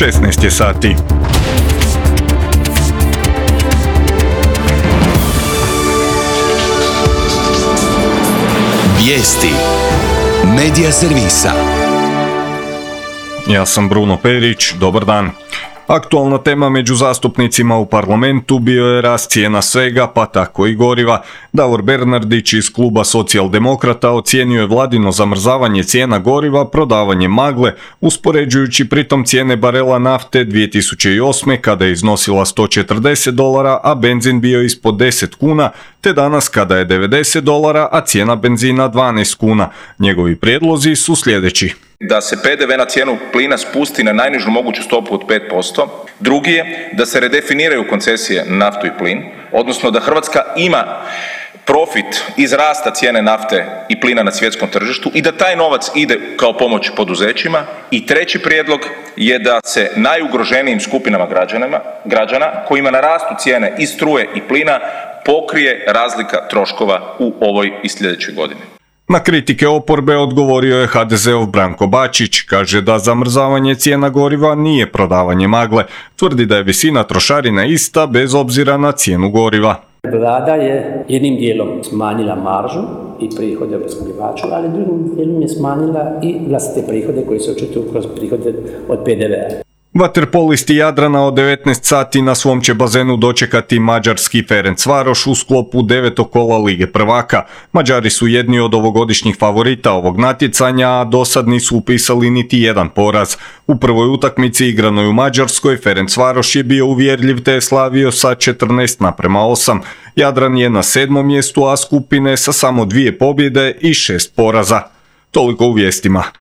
16 je sati. Vijesti Medija servisa. Ja sam Bruno Perić, dobar dan. Aktualna tema među zastupnicima u parlamentu bio je rast cijena svega, pa tako i goriva. Davor Bernardić iz kluba Socijaldemokrata ocijenio je vladino zamrzavanje cijena goriva prodavanjem magle, uspoređujući pritom cijene barela nafte 2008. kada je iznosila $140, a benzin bio ispod 10 kuna, te danas kada je $90, a cijena benzina 12 kuna. Njegovi prijedlozi su sljedeći. Da se PDV na cijenu plina spusti na najnižu moguću stopu od 5%. Drugi je da se redefiniraju koncesije na naftu i plin, odnosno da Hrvatska ima profit iz rasta cijene nafte i plina na svjetskom tržištu i da taj novac ide kao pomoć poduzećima. I treći prijedlog je da se najugroženijim skupinama građana kojima narastu cijene i struje i plina pokrije razlika troškova u ovoj i sljedećoj godini. Na kritike oporbe odgovorio je HDZ-ov Branko Bačić, kaže da zamrzavanje cijena goriva nije prodavanje magle, tvrdi da je visina trošarina ista bez obzira na cijenu goriva. Vlada je jednim dijelom smanjila maržu i prihode opskrbljivaču, ali drugim dijelom je smanjila i vlastite prihode koji se očituju kroz prihode od PDV-a. Vaterpolisti Jadrana od 19 sati na svom će bazenu dočekati mađarski Ferencvaroš u sklopu 9. kola Lige prvaka. Mađari su jedni od ovogodišnjih favorita ovog natjecanja, a dosad nisu upisali niti jedan poraz. U prvoj utakmici igranoj u Mađarskoj Ferencvaroš je bio uvjerljiv te je slavio sa 14:8. Jadran je na 7. mjestu A skupine sa samo 2 pobjede i 6 poraza. Toliko u vijestima.